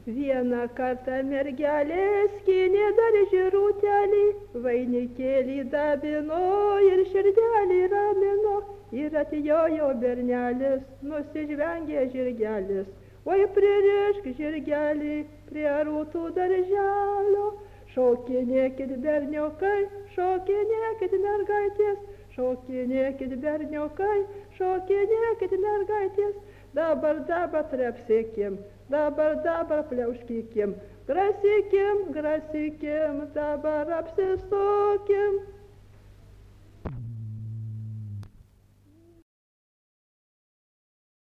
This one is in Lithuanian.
Vieną kartą mergelė skynė daržį rūtelį, vainikėlį dabino ir širdelį ramino. Ir atjojo bernelis, nusižvengė žirgelis. Oi pririšk žirgelį prie rūtų darželio. Šokinėkit berniukai, šokinėkit mergaitės, šokinėkit berniukai, šokinėkit mergaitės. Dabar trepsėkim, dabar pliauškykim, grasykim, dabar apsistokim.